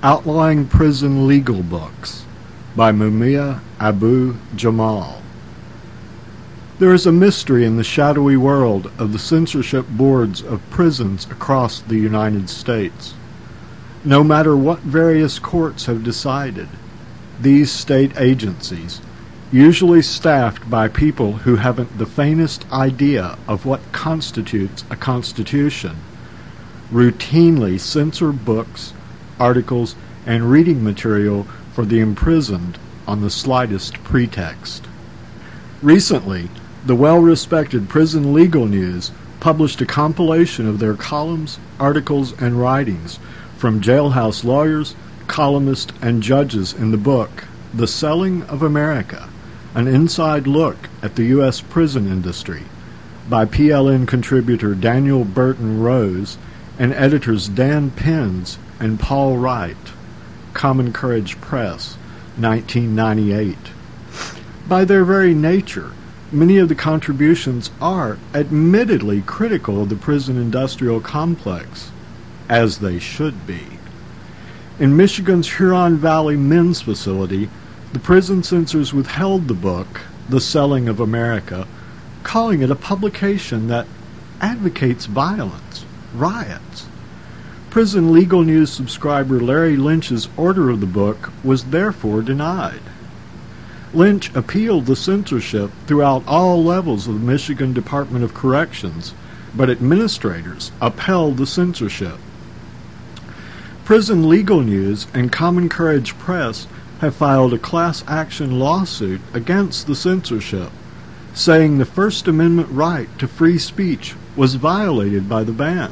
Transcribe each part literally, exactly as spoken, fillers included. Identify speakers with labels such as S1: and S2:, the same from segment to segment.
S1: Outlawing Prison Legal Books by Mumia Abu Jamal. There is a mystery in the shadowy world of the censorship boards of prisons across the United States. No matter what various courts have decided, these state agencies, usually staffed by people who haven't the faintest idea of what constitutes a constitution, routinely censor books, articles, and reading material for the imprisoned on the slightest pretext. Recently, the well-respected Prison Legal News published a compilation of their columns, articles, and writings from jailhouse lawyers, columnists, and judges in the book, The Selling of America, an inside look at the U S prison industry, by P L N contributor Daniel Burton Rose and editors Dan Penz and Paul Wright, Common Courage Press, nineteen ninety-eight. By their very nature, many of the contributions are admittedly critical of the prison industrial complex, as they should be. In Michigan's Huron Valley Men's Facility, the prison censors withheld the book, The Selling of America, calling it a publication that advocates violence, riots. Prison Legal News subscriber Larry Lynch's order of the book was therefore denied. Lynch appealed the censorship throughout all levels of the Michigan Department of Corrections, but administrators upheld the censorship. Prison Legal News and Common Courage Press have filed a class action lawsuit against the censorship, saying the First Amendment right to free speech was violated by the ban.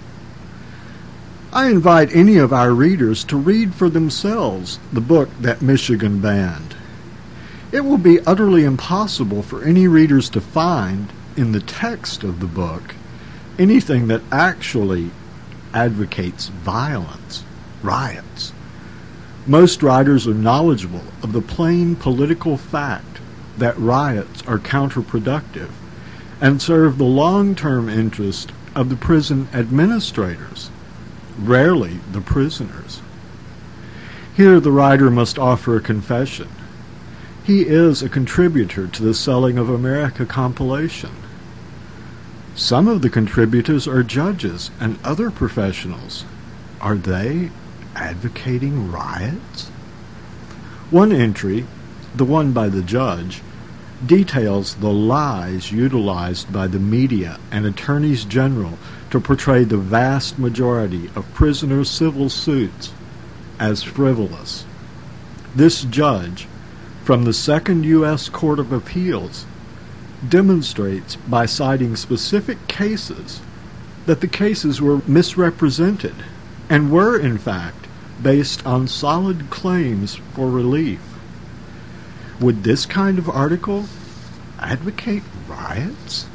S1: I invite any of our readers to read for themselves the book that Michigan banned. It will be utterly impossible for any readers to find, in the text of the book, anything that actually advocates violence, riots. Most writers are knowledgeable of the plain political fact that riots are counterproductive and serve the long-term interest of the prison administrators, rarely the prisoners. Here the writer must offer a confession. He is a contributor to the Selling of America compilation. Some of the contributors are judges and other professionals. Are they advocating riots? One entry, the one by the judge, details the lies utilized by the media and attorneys general to portray the vast majority of prisoners' civil suits as frivolous. This judge, from the Second U S Court of Appeals, demonstrates by citing specific cases that the cases were misrepresented and were, in fact, based on solid claims for relief. Would this kind of article advocate riots?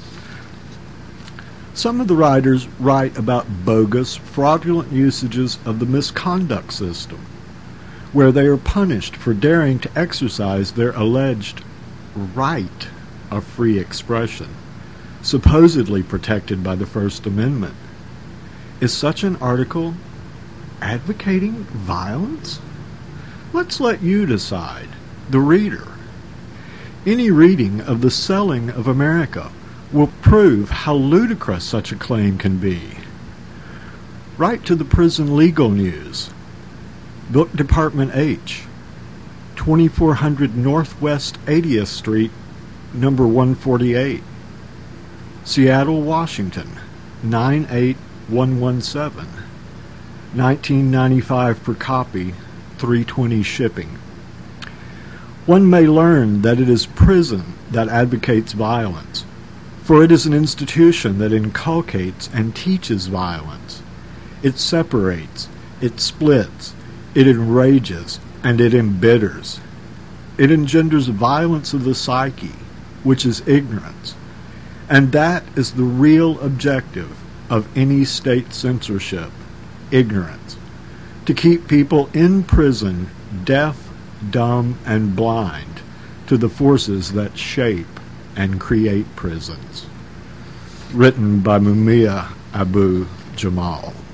S1: Some of the writers write about bogus, fraudulent usages of the misconduct system, where they are punished for daring to exercise their alleged right of free expression, supposedly protected by the First Amendment. Is such an article advocating violence? Let's let you decide, the reader. Any reading of The Selling of America will prove how ludicrous such a claim can be. Write to the Prison Legal News, Book Department H, twenty-four hundred Northwest eightieth Street, number one forty-eight, Seattle, Washington, nine eight one one seven, nineteen ninety-five per copy, three twenty shipping. One may learn that it is prison that advocates violence, for it is an institution that inculcates and teaches violence. It separates, it splits, it enrages, and it embitters. It engenders violence of the psyche, which is ignorance, and that is the real objective of any state censorship, ignorance, to keep people in prison deaf, dumb, and blind to the forces that shape and create prisons. Written by Mumia Abu Jamal.